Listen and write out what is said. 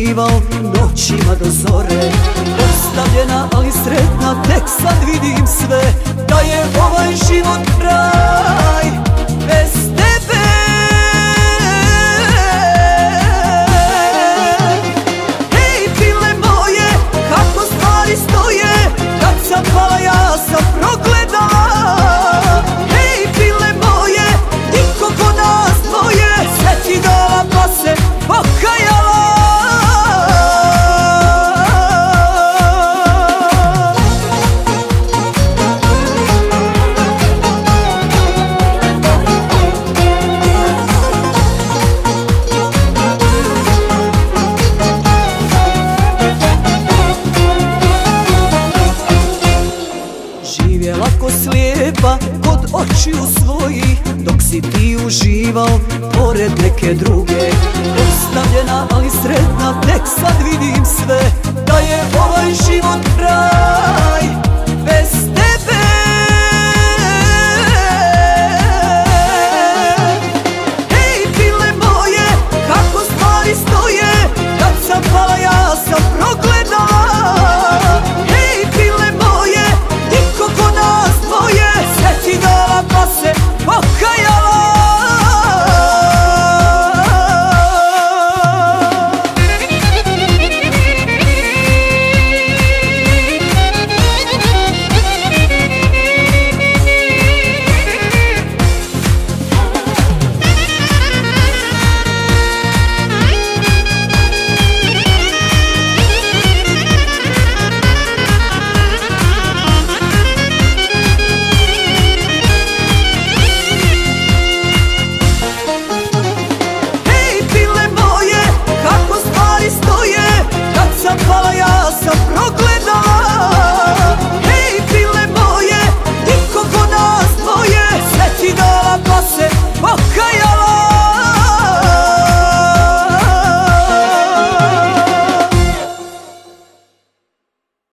uživao noćima do zore. Ostavljena ali sretna, tek sad vidim sve, da je ovaj život raj bez tebe. Hej pile moje, kako stvari stoje, kad sam pala ja sam progledala. Hej pile moje, niko ko nas dvoje, sve ti dala pa se pokajala. Živjela ko slijepa kod očiju svojih, dok si ti uživao pored neke druge. Ostavljena ali sretna, tek sad vidim sve, da je ova